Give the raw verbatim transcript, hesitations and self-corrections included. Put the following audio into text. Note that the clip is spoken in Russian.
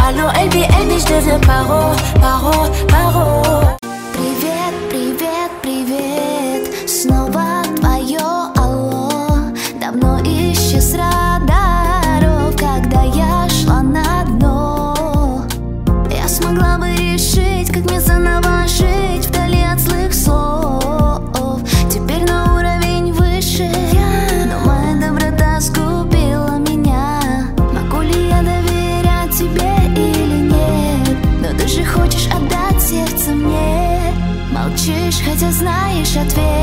Allô, L B, L B, je deviens paro, paro, paro. Привет, привет, привет. Снова твое алло. Давно исчез радаров, когда я шла на дно. Я смогла бы решить, как мне заново жить вдали от злых слов. Теперь на уровень выше, но моя доброта сгубила меня. Могу ли я доверять тебе или нет? Но ты же хочешь отдать сердце мне. Молчишь, хотя знаешь ответ.